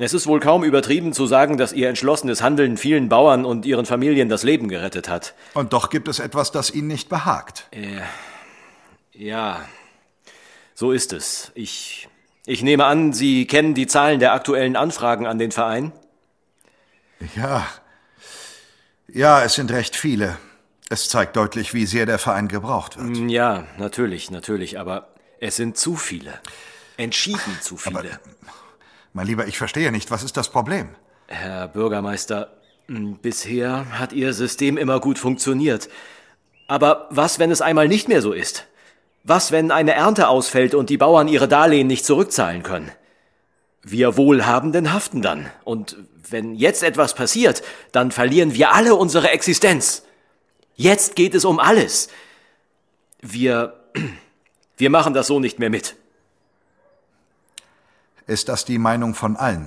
Es ist wohl kaum übertrieben zu sagen, dass Ihr entschlossenes Handeln vielen Bauern und ihren Familien das Leben gerettet hat. Und doch gibt es etwas, das Ihnen nicht behagt. Ja, so ist es. Ich nehme an, Sie kennen die Zahlen der aktuellen Anfragen an den Verein? Ja, es sind recht viele. Es zeigt deutlich, wie sehr der Verein gebraucht wird. Ja, natürlich, aber es sind zu viele. Entschieden zu viele. Aber, mein Lieber, ich verstehe nicht, was ist das Problem? Herr Bürgermeister, bisher hat Ihr System immer gut funktioniert. Aber was, wenn es einmal nicht mehr so ist? Was, wenn eine Ernte ausfällt und die Bauern ihre Darlehen nicht zurückzahlen können? Wir Wohlhabenden haften dann. Und wenn jetzt etwas passiert, dann verlieren wir alle unsere Existenz. Jetzt geht es um alles. Wir machen das so nicht mehr mit. Ist das die Meinung von allen?